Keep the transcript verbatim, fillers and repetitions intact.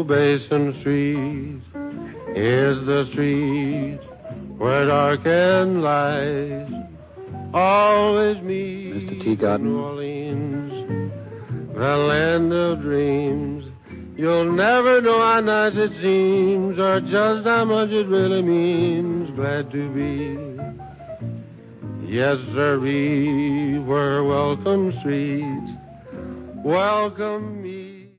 Basin Street is the street where dark and light always meet. Mister Teagarden. New Orleans, the land of dreams. You'll never know how nice it seems or just how much it really means. Glad to be, yes, sir, be where welcome streets welcome me.